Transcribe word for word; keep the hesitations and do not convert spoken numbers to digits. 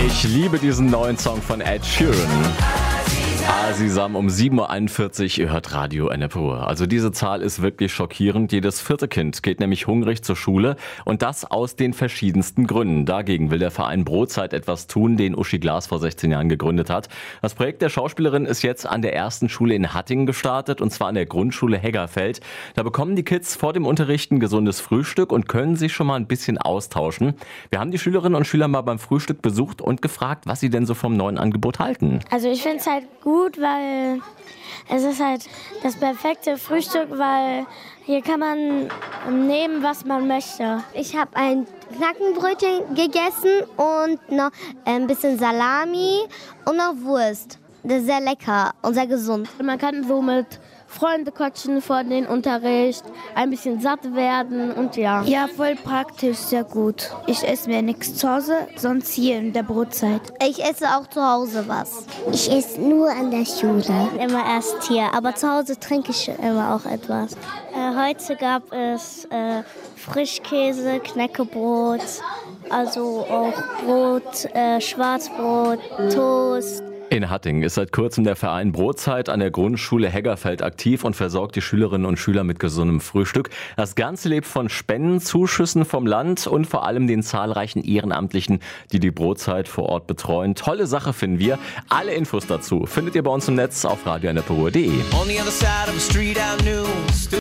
Ich liebe diesen neuen Song von Ed Sheeran. Asisam um sieben Uhr einundvierzig, ihr hört Radio N P R. Also diese Zahl ist wirklich schockierend. Jedes vierte Kind geht nämlich hungrig zur Schule und das aus den verschiedensten Gründen. Dagegen will der Verein Brotzeit etwas tun, den Uschi Glas vor sechzehn Jahren gegründet hat. Das Projekt der Schauspielerin ist jetzt an der ersten Schule in Hattingen gestartet und zwar an der Grundschule Heggerfeld. Da bekommen die Kids vor dem Unterricht ein gesundes Frühstück und können sich schon mal ein bisschen austauschen. Wir haben die Schülerinnen und Schüler mal beim Frühstück besucht und gefragt, was sie denn so vom neuen Angebot halten. Also ich finde es halt gut, weil es ist halt das perfekte Frühstück, weil hier kann man nehmen, was man möchte. Ich habe ein Knackenbrötchen gegessen und noch ein bisschen Salami und noch Wurst. Das ist sehr lecker und sehr gesund. Man kann so mit Freunden quatschen vor dem Unterricht, ein bisschen satt werden und ja. Ja, voll praktisch, sehr gut. Ich esse mir nichts zu Hause, sonst hier in der Brotzeit. Ich esse auch zu Hause was. Ich esse nur an der Schule. Immer erst hier, aber zu Hause trinke ich immer auch etwas. Äh, heute gab es äh, Frischkäse, Knäckebrot, also auch Brot, äh, Schwarzbrot, Toast. In Hattingen ist seit kurzem der Verein Brotzeit an der Grundschule Heggerfeld aktiv und versorgt die Schülerinnen und Schüler mit gesundem Frühstück. Das Ganze lebt von Spenden, Zuschüssen vom Land und vor allem den zahlreichen Ehrenamtlichen, die die Brotzeit vor Ort betreuen. Tolle Sache finden wir. Alle Infos dazu findet ihr bei uns im Netz auf radio n p r punkt d e.